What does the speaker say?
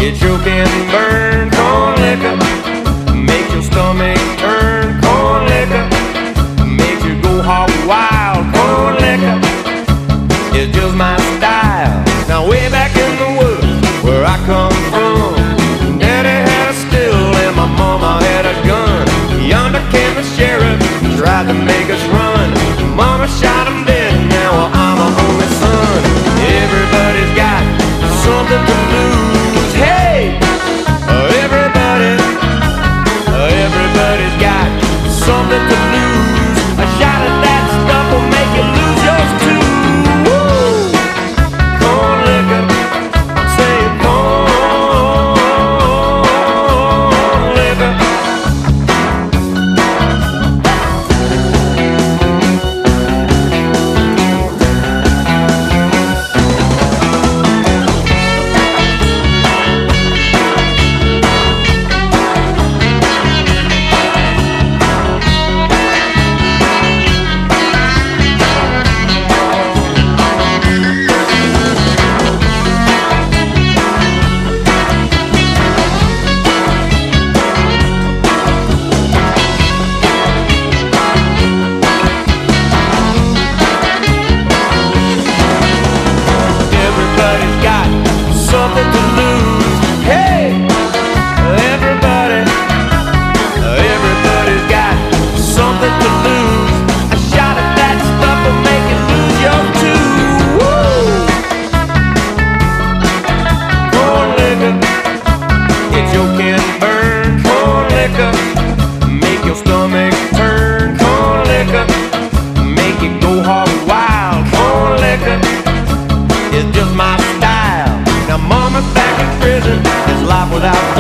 It sure can burn. Corn liquor makes your stomach turn. Corn liquor makes you go hog wild. Corn liquor is just my style. Now way back in the woods where I come from, Daddy had a still and my mama had a gun. Yonder came the sheriff, tried to make us run. Mama shot him dead, now I'm a only son. Everybody's got something to lose. Hey, everybody's got something to lose. A shot of that stuff will make you lose yours too. Woo! Corn liquor, I'm saying corn liquor. Something to lose. Hey, everybody's got something to lose. A shot of that stuff will make you lose your too. Woo! Corn liquor, it sure can burn. Corn liquor, make your stomach turn. Corn liquor, make you go hog wild. Corn liquor is just my style. Now mama's back in prison, it's life without